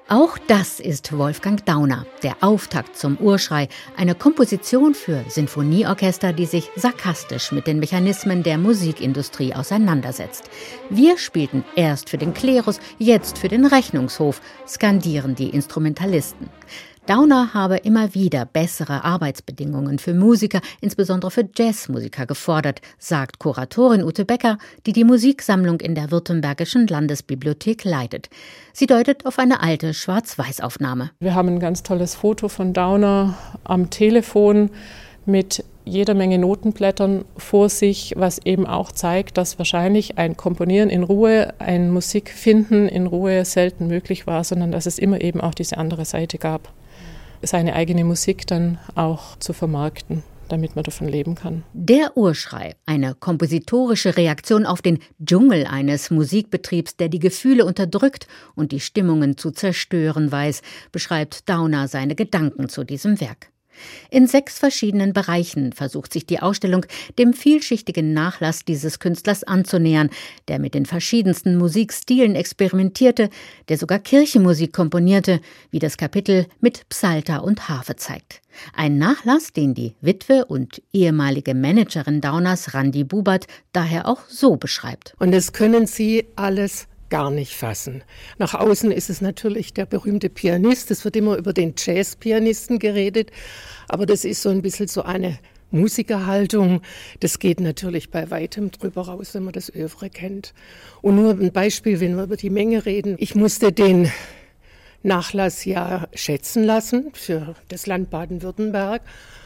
Auch das ist Wolfgang Dauner, der Auftakt zum Urschrei, eine Komposition für Sinfonieorchester, die sich sarkastisch mit den Mechanismen der Musikindustrie auseinandersetzt. Wir spielten erst für den Klerus, jetzt für den Rechnungshof, skandieren die Instrumentalisten. Dauner habe immer wieder bessere Arbeitsbedingungen für Musiker, insbesondere für Jazzmusiker, gefordert, sagt Kuratorin Ute Becker, die die Musiksammlung in der Württembergischen Landesbibliothek leitet. Sie deutet auf eine alte Schwarz-Weiß-Aufnahme. Wir haben ein ganz tolles Foto von Dauner am Telefon mit jeder Menge Notenblättern vor sich, was eben auch zeigt, dass wahrscheinlich ein Komponieren in Ruhe, ein Musikfinden in Ruhe selten möglich war, sondern dass es immer eben auch diese andere Seite gab, seine eigene Musik dann auch zu vermarkten, damit man davon leben kann. Der Urschrei, eine kompositorische Reaktion auf den Dschungel eines Musikbetriebs, der die Gefühle unterdrückt und die Stimmungen zu zerstören weiß, beschreibt Dauner seine Gedanken zu diesem Werk. In 6 verschiedenen Bereichen versucht sich die Ausstellung, dem vielschichtigen Nachlass dieses Künstlers anzunähern, der mit den verschiedensten Musikstilen experimentierte, der sogar Kirchenmusik komponierte, wie das Kapitel mit Psalter und Harfe zeigt. Ein Nachlass, den die Witwe und ehemalige Managerin Dauners, Randi Bubert, daher auch so beschreibt. Und das können Sie alles gar nicht fassen. Nach außen ist es natürlich der berühmte Pianist. Es wird immer über den Jazzpianisten geredet, aber das ist so ein bisschen so eine Musikerhaltung. Das geht natürlich bei weitem drüber raus, wenn man das Œuvre kennt. Und nur ein Beispiel, wenn wir über die Menge reden. Ich musste den Nachlass ja schätzen lassen für das Land Baden-Württemberg.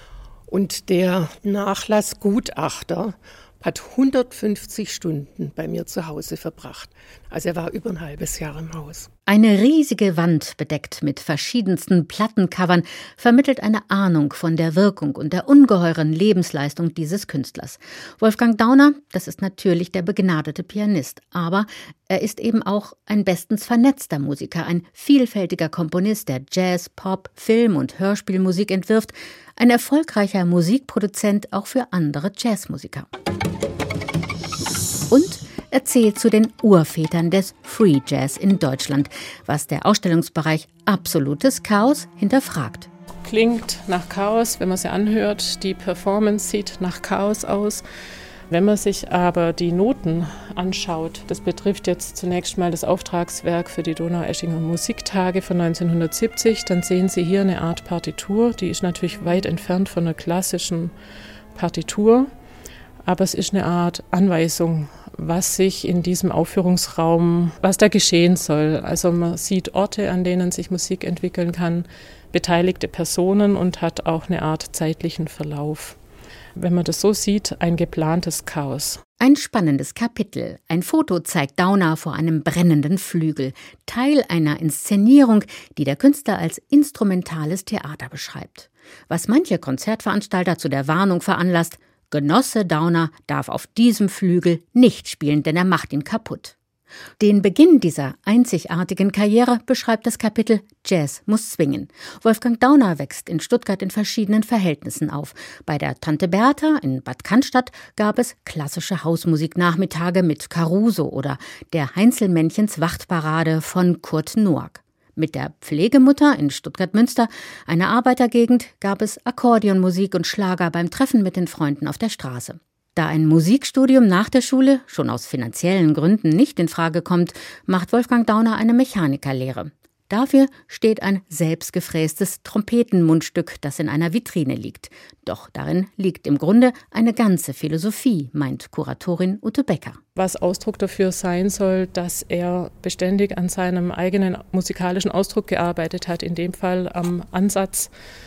Und der Nachlassgutachter hat 150 Stunden bei mir zu Hause verbracht. Also er war über ein halbes Jahr im Haus. Eine riesige Wand, bedeckt mit verschiedensten Plattencovern, vermittelt eine Ahnung von der Wirkung und der ungeheuren Lebensleistung dieses Künstlers. Wolfgang Dauner, das ist natürlich der begnadete Pianist, aber er ist eben auch ein bestens vernetzter Musiker, ein vielfältiger Komponist, der Jazz, Pop, Film- und Hörspielmusik entwirft, ein erfolgreicher Musikproduzent auch für andere Jazzmusiker. Und er zählt zu den Urvätern des Free Jazz in Deutschland, was der Ausstellungsbereich Absolutes Chaos hinterfragt. Klingt nach Chaos, wenn man sie anhört. Die Performance sieht nach Chaos aus. Wenn man sich aber die Noten anschaut, das betrifft jetzt zunächst mal das Auftragswerk für die Donaueschinger Musiktage von 1970, dann sehen Sie hier eine Art Partitur. Die ist natürlich weit entfernt von einer klassischen Partitur, aber es ist eine Art Anweisung, was sich in diesem Aufführungsraum, was da geschehen soll. Also man sieht Orte, an denen sich Musik entwickeln kann, beteiligte Personen und hat auch eine Art zeitlichen Verlauf. Wenn man das so sieht, ein geplantes Chaos. Ein spannendes Kapitel. Ein Foto zeigt Dauner vor einem brennenden Flügel. Teil einer Inszenierung, die der Künstler als instrumentales Theater beschreibt. Was manche Konzertveranstalter zu der Warnung veranlasst: Genosse Dauner darf auf diesem Flügel nicht spielen, denn er macht ihn kaputt. Den Beginn dieser einzigartigen Karriere beschreibt das Kapitel Jazz muss zwingen. Wolfgang Dauner wächst in Stuttgart in verschiedenen Verhältnissen auf. Bei der Tante Bertha in Bad Cannstatt gab es klassische Hausmusiknachmittage mit Caruso oder der Heinzelmännchens Wachtparade von Kurt Noack. Mit der Pflegemutter in Stuttgart-Münster, einer Arbeitergegend, gab es Akkordeonmusik und Schlager beim Treffen mit den Freunden auf der Straße. Da ein Musikstudium nach der Schule schon aus finanziellen Gründen nicht in Frage kommt, macht Wolfgang Dauner eine Mechanikerlehre. Dafür steht ein selbstgefrästes Trompetenmundstück, das in einer Vitrine liegt. Doch darin liegt im Grunde eine ganze Philosophie, meint Kuratorin Ute Becker. Was Ausdruck dafür sein soll, dass er beständig an seinem eigenen musikalischen Ausdruck gearbeitet hat, in dem Fall am Ansatz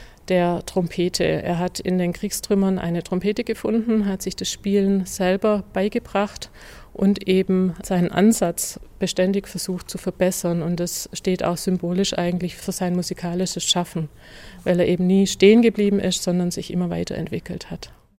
der Trompete. Er hat in den Kriegstrümmern eine Trompete gefunden, hat sich das Spielen selber beigebracht und eben seinen Ansatz beständig versucht zu verbessern. Und das steht auch symbolisch eigentlich für sein musikalisches Schaffen, weil er eben nie stehen geblieben ist, sondern sich immer weiterentwickelt hat.